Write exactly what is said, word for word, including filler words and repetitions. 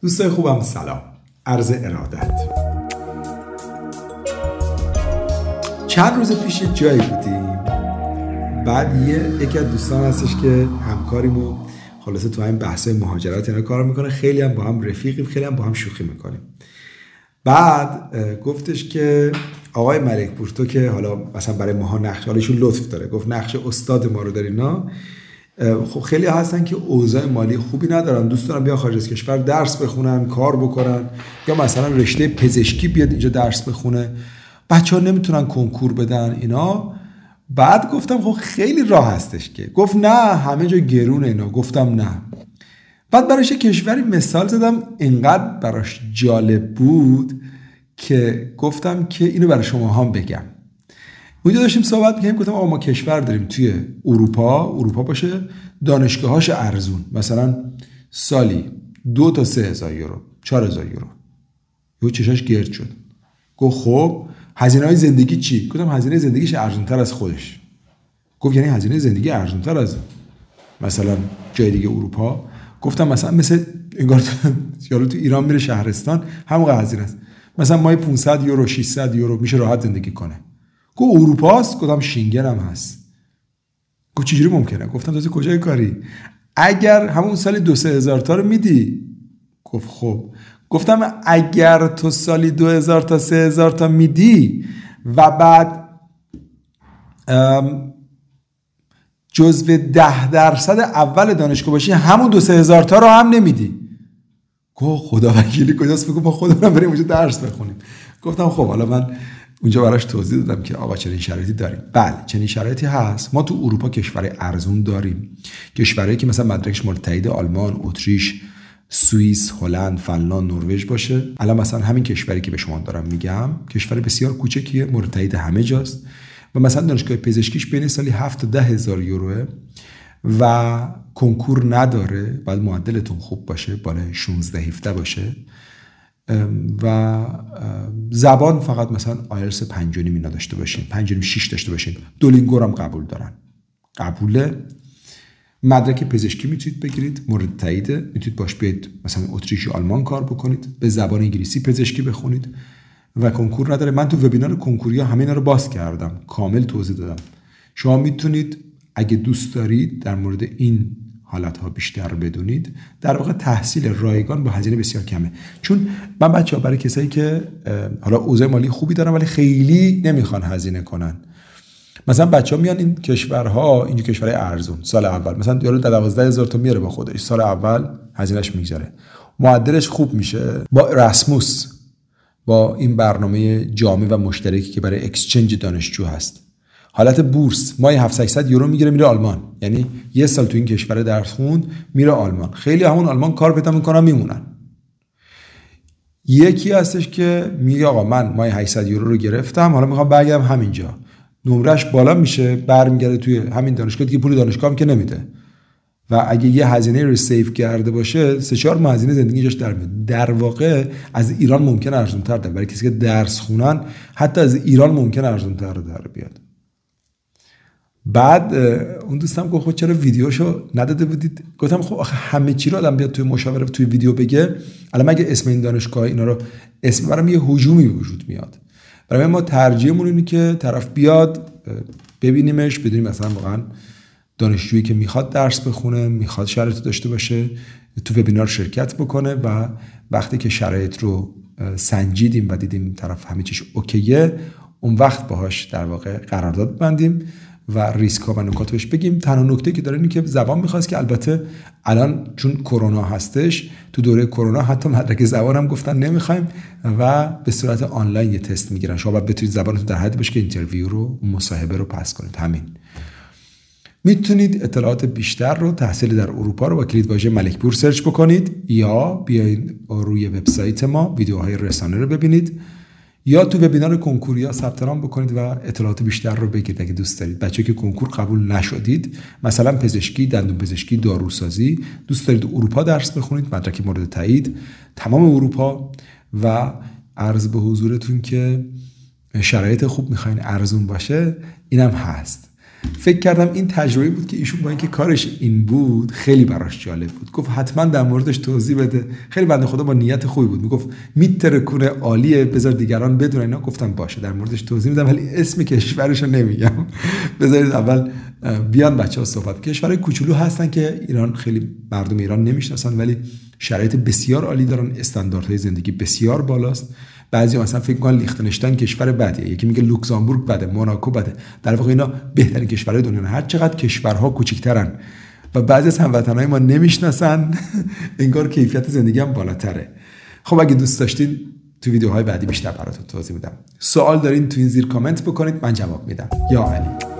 دوستای خوبم سلام، عرض ارادت. چند روز پیش جایی بودیم، بعد یه یکی از دوستان هستش که همکاریمو خلاصه تو همین بحثای مهاجرت اینا کار میکنه، خیلی هم با هم رفیقیم، خیلی هم با هم شوخی میکنیم. بعد گفتش که آقای ملکپور تو که حالا مثلا برای ماها نقش، حالا ایشون لطف داره گفت نقش استاد ما رو داری، نه خب خیلی هستن که اوضاع مالی خوبی ندارن، دوست دارن بیان خارج از کشور درس بخونن، کار بکنن، یا مثلا رشته پزشکی بیاد اینجا درس بخونه، بچه‌ها نمیتونن کنکور بدن اینا. بعد گفتم خب خیلی راه هستش که، گفت نه همه جا گرونه اینا. گفتم نه. بعد براش کشوری مثال زدم، اینقدر براش جالب بود که گفتم که اینو برای شما هم بگم. اونجا داشتیم صحبت می‌کردیم، گفتم آقا ما کشور داریم توی اروپا، اروپا باشه دانشگاهاش ارزون، مثلا سالی دو تا سه هزار یورو، چهار هزار یورو. یهو چشاش گرد شد. گفت خب هزینه‌های زندگی چی؟ گفتم هزینه زندگیش ارزان‌تر از خودش. گفت یعنی هزینه زندگی ارزان‌تر از مثلا جای دیگه اروپا؟ گفتم مثلا مثل انگار یارو تو ایران میره شهرستان همون هزینه است، مثلا مای پانصد یورو ششصد یورو میشه راحت زندگی کنه. گفت اروپاست؟ گفتم شینگن هم هست. گفت چجوری ممکنه؟ گفتم تازه کجای کاری؟ اگر همون سالی دو سه هزار تا رو میدی. گفت خب. گفتم اگر تو سالی دو هزار تا سه هزار تا میدی و بعد جزو ده درصد اول دانشگاه باشی، همون دو سه هزار تا رو هم نمیدی. گفت خدا وکیلی کجاست؟ بگو با خودمون بریم اونجا درس بخونیم. گفتم خب حالا من اونجا براش توضیح دادم که آقا چنین شرایطی داریم. بله چنین شرایطی هست. ما تو اروپا کشور ارزون داریم، کشورهایی که مثلا مدرکش مورد تایید آلمان، اتریش، سوئیس، هلند، فنلاند، نروژ باشه. الان مثلا همین کشوری که به شما دارم میگم کشور بسیار کوچکیه، مورد تایید همه جاست و مثلا دانشگاه پزشکیش بین سالی هفت تا ده هزار یوروه و کنکور نداره. بعد معدلتون خوب باشه، بالای شانزده هفده باشه و زبان فقط مثلا آیلتس پنج و نیم اینا داشته باشین، پنج و نیم شش داشته باشین. دولینگو هم قبول دارن، قبوله. مدرک پزشکی میتونید بگیرید، مورد تاییده، میتونید باش بیاید مثلا اتریش یا آلمان کار بکنید، به زبان انگلیسی پزشکی بخونید و کنکور نداره. من تو وبینار کنکوریا همه اینا رو باز کردم، کامل توضیح دادم. شما میتونید اگه دوست دارید در مورد این حالت‌ها بیشتر بدونید. در واقع تحصیل رایگان با هزینه بسیار کمه، چون من بچه‌ها برای کسایی که حالا اوضاع مالی خوبی دارن ولی خیلی نمیخوان هزینه کنن، مثلا بچه‌ها میان این کشورها، این کشورهای ارزون، سال اول مثلا یارو دوازده هزار تا میاره با خودش، سال اول هزینه‌اش میگذره، معدلش خوب میشه. با رسموس، با این برنامه جامع و مشترکی که برای اکسچنج دانشجو هست، حالت بورس ماهی هفتصد هشتصد یورو میگیره میره آلمان، یعنی یه سال تو این کشور درس خوند میره آلمان. خیلی همون آلمان کار پیدا میکنن میمونن. یکی هستش که میگه آقا من ماهی هشتصد یورو رو گرفتم، حالا میخوام برگردم همینجا، نمرش بالا میشه، برمیگرده توی همین دانشگاه دیگه، پول دانشگاه هم که نمیده و اگه یه هزینه رو سیو کرده باشه سه چهار ماه هزینه زندگی جاش در میاد. در واقع از ایران ممکن ارزان‌تر ده، برای کسی که درس خونن حتی از ایران ممکن ارزان‌تر در بیاد. بعد اون دوستم گفت خب چرا ویدیوشو نداده بودید؟ گفتم خب آخه همه چی رو آدم بیاد توی مشاوره توی ویدیو بگه. الان مگه اسم این دانشگاه اینا رو اسم برام یه هجومی وجود میاد. برای ما ترجیحمون اینه که طرف بیاد ببینیمش، بدونیم مثلا واقعا دانشجویی که میخواد درس بخونه، میخواد شرایط داشته باشه، تو وبینار شرکت بکنه و وقتی که شرایط رو سنجیدیم و دیدیم طرف همه چیش اوکیه، اون وقت باهاش در واقع قرارداد بندیم و ریسک ها و نکات بهش بگیم. تنها نکته که داره اینه که زبان میخواست، که البته الان چون کرونا هستش، تو دوره کرونا حتی مدرک زبان هم گفتن نمیخوایم و به صورت آنلاین یه تست میگیرن. شما باید بتونید زبانتون در حد باشه که اینترویو رو، مصاحبه رو پاس کنید. همین. میتونید اطلاعات بیشتر رو، تحصیل در اروپا رو با کلید واژه ملکپور سرچ بکنید، یا بیاین روی وبسایت ما ویدیوهای رسانه رو ببینید، یا تو وبینار کنکوریا ثبت نام بکنید و اطلاعات بیشتر رو بگیرید اگه دوست دارید. بچه‌ای که کنکور قبول نشدید، مثلا پزشکی، دندون پزشکی، داروسازی، دوست دارید اروپا درس بخونید، مدرک مورد تایید، تمام اروپا، و عرض به حضورتون که شرایط خوب میخواین ارزون باشه، اینم هست. فکر کردم این تجربه بود که ایشون با اینکه کارش این بود خیلی براش جالب بود. گفت حتما در موردش توضیح بده. خیلی بنده خدا با نیت خوبی بود. میگفت میترکونه عالیه، بذار دیگران بدونن. اینا گفتم باشه در موردش توضیح میدم، ولی اسم کشورشو نمیگم. بذارید اول بیان بچه‌ها صحبت. کشورهای کوچولو هستن که ایران خیلی مردم ایران نمیشناسن، ولی شرایط بسیار عالی دارن، استانداردهای زندگی بسیار بالاست. بعضی مثلا فکر می‌کنن لیختنشتاین کشور بدیه، یکی میگه لوکزامبورگ بده، موناکو بده. در واقع اینا بهترین کشورهای دنیا. هر چقدر کشورها کوچیک‌ترن و بعضی از هموطنهای ما نمیشناسن، انگار کیفیت زندگی هم بالاتره. خب اگه دوست داشتین تو ویدیوهای بعدی بیشتر براتون توضیح میدم. سوال دارین تو این زیر کامنت بکنید، من جواب میدم. یا علی.